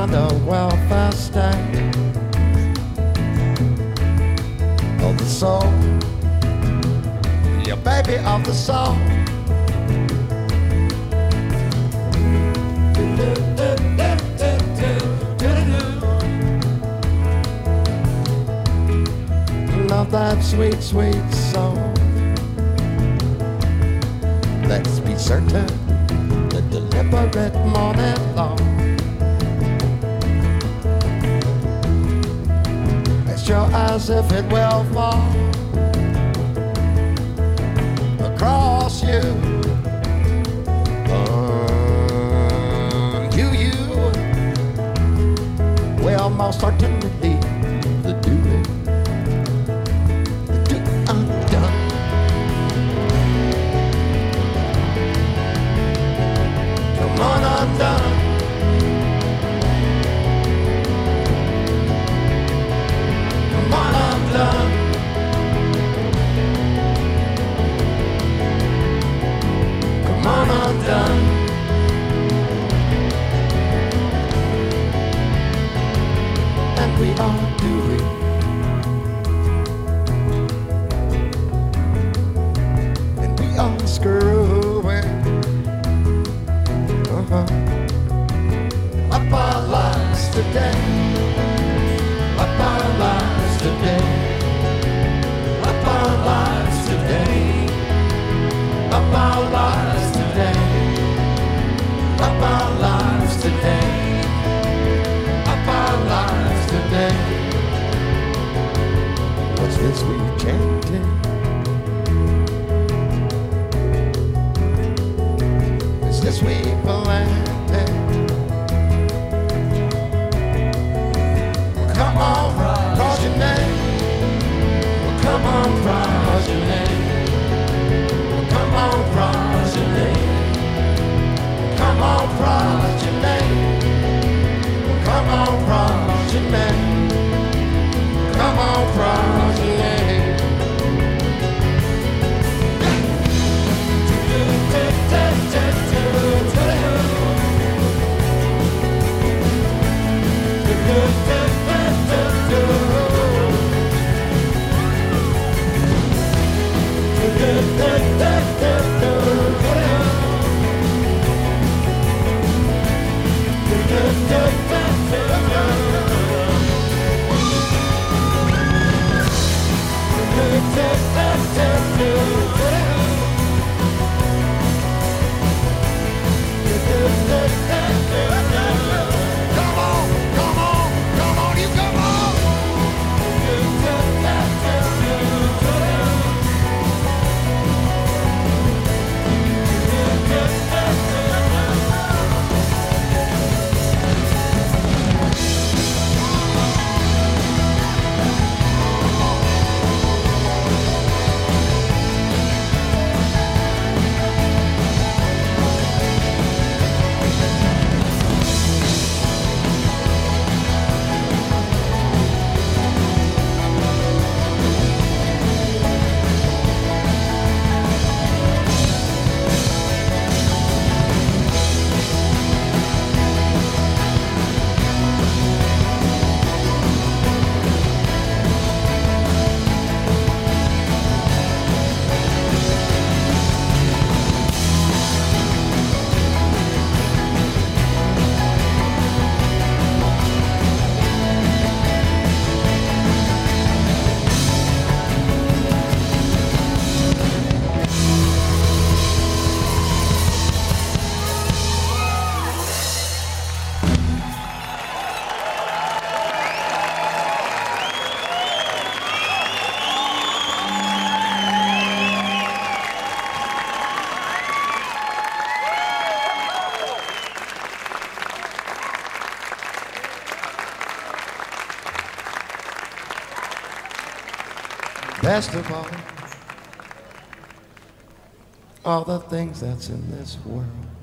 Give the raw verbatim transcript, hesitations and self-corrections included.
find a welfare state of the soul, yeah, baby, of the soul. Love that sweet, sweet soul. Let's be certain the deliberate morning long. It's sure as if it will fall across you. Um, you, you will most certainly the doing. Come on undone. Come on undone. Come on undone. And we are doing and we are screwing uh-huh. Up our lives today, up our lives today, up our lives today, up our lives today, up our lives today, up our lives today. What's this we chanting? Is this we planted? Come on, cross your name. Come on, cross your name. Come on, cross your name. Come on, cross your name. Come on, cross your name. Come on, cross your name. Best of all, all the things that's in this world.